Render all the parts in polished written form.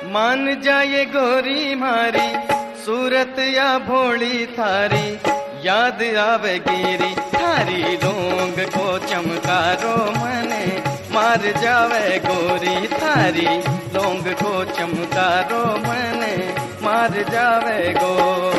मान जाए गोरी मारी सूरत या भोली थारी, याद आवे गिरी थारी लोंग को चमकारो मने, मार जावे गोरी थारी लोंग को चमकारो मने, मार जावे गो।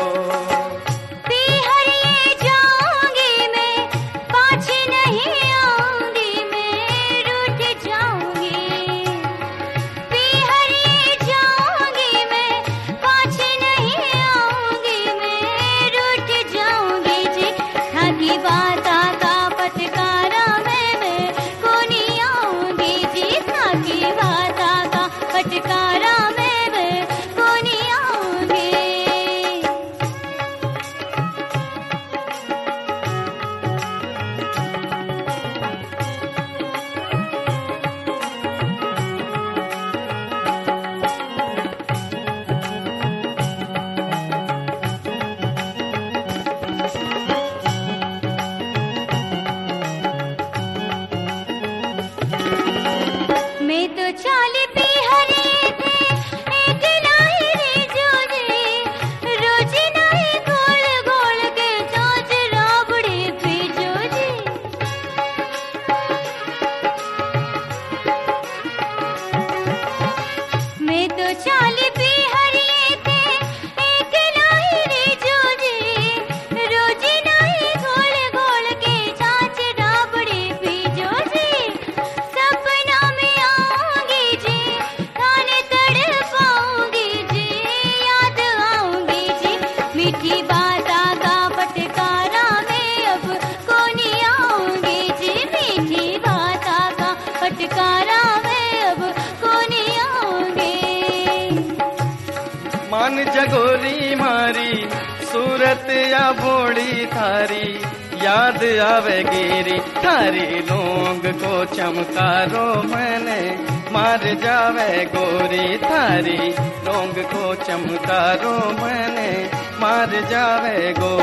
मान जगोरी मारी सूरत या भोली थारी, याद आवे गिरी थारी लोंग को चमकारो मने, मार जावे गोरी थारी लोंग को चमकारो मने, मार जावे गो।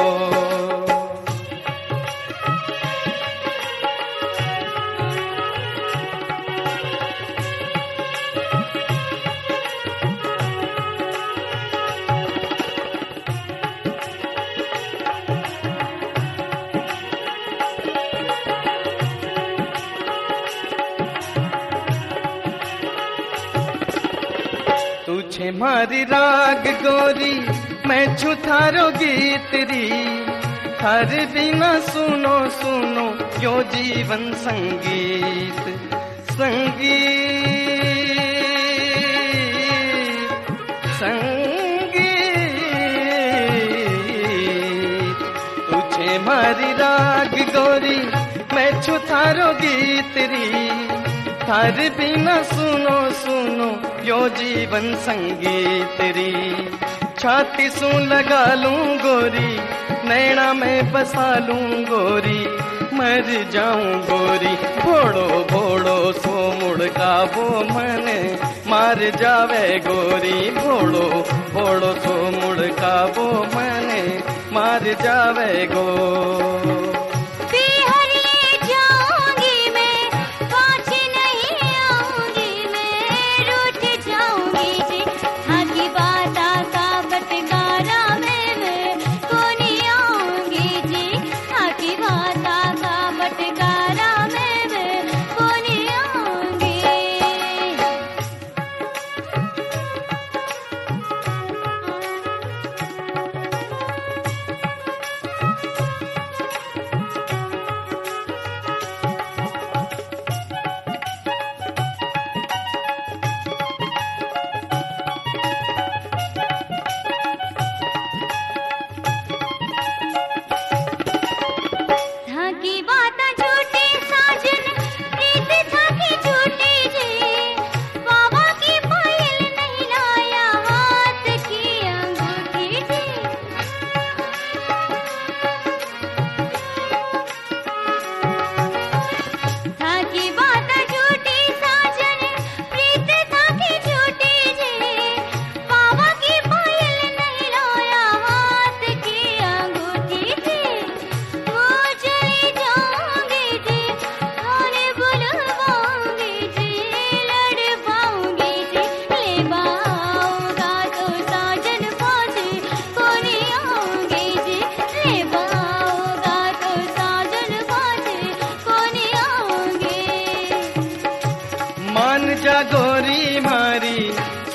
तुझे मारी राग गोरी मैं छू थारो गीत री, हर बिना सुनो सुनो यो जीवन संगीत संगीत संगीत। तुझे मारी राग गोरी मैं छू थारो गीत री, हर बिना सुनो सुनो यो जीवन संगीत री। छाती सू लगा लूं गोरी नैना में बसा लूं गोरी, मर जाऊं गोरी भोड़ो भोड़ो सो मुड़का वो मन, मार जावे गोरी भोड़ो भोड़ो सो मुड़का वो मन, मार जावे गो।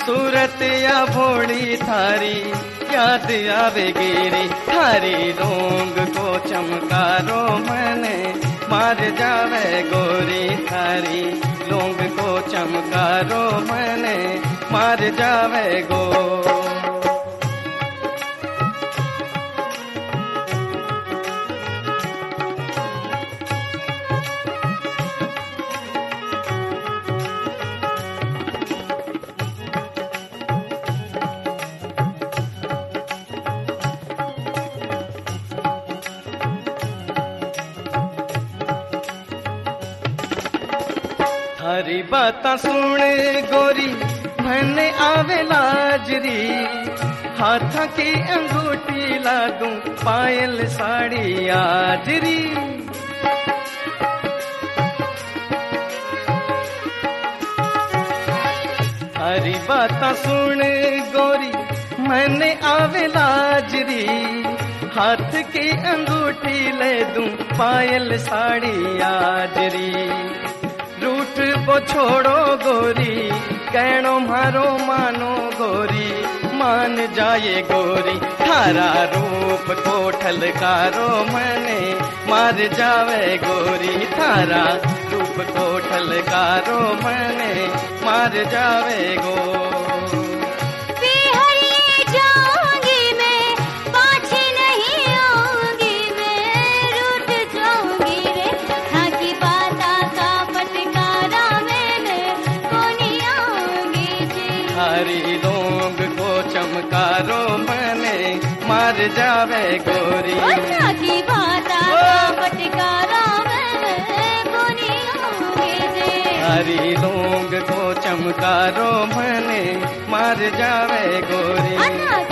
सूरत या भोली थारी याद आवेगी रे, थारी रोंग को चमकारो मने मार जावे गोरी, थारी लोंग को चमकारो मने मार जावे गो। थारी बाता सुन गोरी मने आवे लाजरी, हाथ की अंगूठी लागू पायल साड़ी आजरी। थारी बाता सुन गोरी मने आवे लाजरी, हाथ की अंगूठी ले दूं पायल साड़ी आजरी। रूठ को छोड़ो गोरी कहनो मारो मानो गोरी, मान जाए गोरी थारा रूप को ठलकारो मने मार जावे गोरी, थारा रूप को ठलकारो मने मार जावे गो। थारी लोंग को चमकारो मने मार जावे गोरी, की बाता पटकारा थारी लोंग को चमकारो मने मार जावे गोरी।